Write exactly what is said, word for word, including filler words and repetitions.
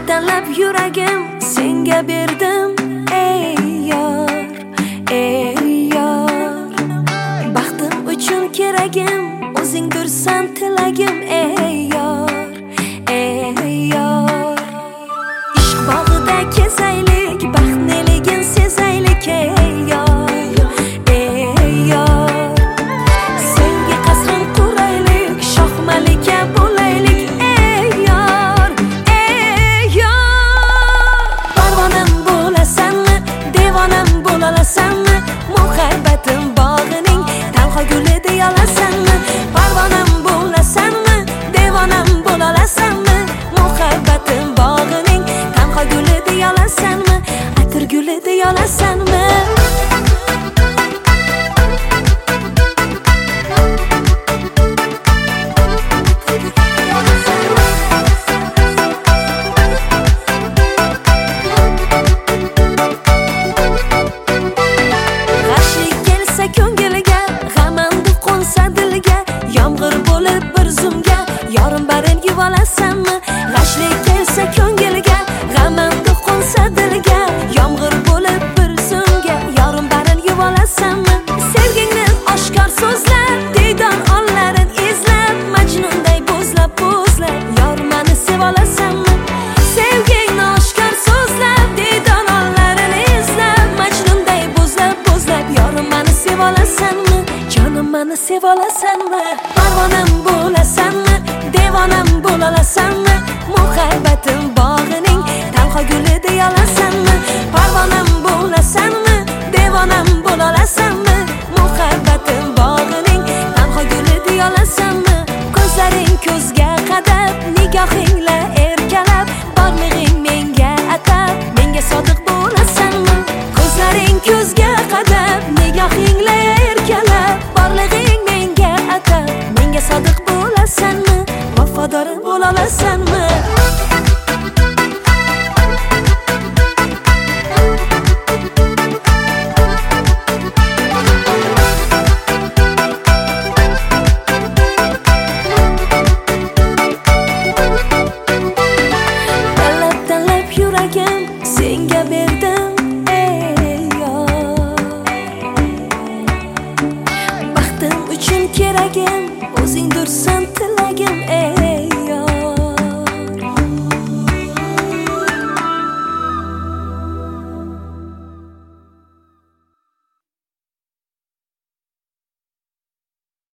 tanlab yuragim senga berdim ey yor, ey yor. Baxtim uchun keragim o'zingdirsan tilagim ey yor, ey yor. Ishq bog'ida kezaylik, baxtneligin sezaylik ey yor, ey yor. Senga qasrin quraylik, shoh malika bo'laylik ey yor, ey yor. Parvonam bo'lasanmi, devonam bo'lalasanmi, muhabbatim bog'ining tanho guli deyolasanmi? Parvonam bo'lasanmi, devonam bo'lalasanmi, muhabbatim bog'ining tanho guli deyolasanmi, atir guli deyolasanmi? Ko'ngilga g'amandi qo'nsa dilga, yomg'ir bo'lib bir zumga yorim barin yuvolasanmi? G'ashlik kelsa ko'ngilga g'amandi qo'nsa dilga, yomg'ir bo'lib bir zumga yorim barin yuvolasanmi? Sevgingni oshkor so'zlab, diydon onlarin izlab, majnunday bo'zlab bo'zlab yor meni sevolasanmi? Sevgingni oshkor so'zlab, diydon onlarin izlab, majnunday bo'zlab bo'zlab yorim meni sevolasanmi? Jonim meni sevolasanmi? Parvonam bo'lasanmi, devonam bo'lalasanmi, muhabbatim bog'ining tanho guli deyolasanmi? Parvonam bo'lasanmi, devonam bo'lalasanmi, muhabbatim bog'ining tanho guli deyolasanmi? Ko'zlaring ko'zga qadab, nigohingla erkalab, borlig'ing menga atab, menga sodiq bo'lasanmi? Ko'zlaring ko'zga qadab, nigohingla erkalab, borlig'ing menga atab, menga sodiq bo'lasanmi, vafodorim bo'lolasanmi?